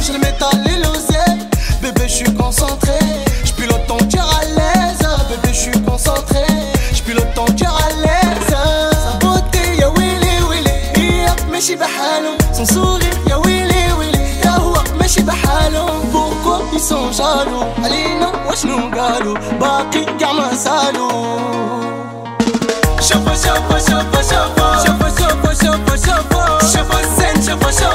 j'ai le métal et l'oseille. Bébé, je suis concentré, j'pilote ton cœur à l'aise. Bébé, je suis concentré, j'pilote ton cœur à l'aise. Sa beauté, ya Willy Willy, y'a ماشي بحاله. Son sourire, ya Willy Willy, يا هو ماشي بحاله. Pourquoi ils sont jaloux علينا واشنو قالوا باقي كاع ما سالوا. شوفوا شوفوا شوفوا شوفوا شوفوا شوفوا شوفوا شوفوا شوفوا الزين شوفوا شوفوا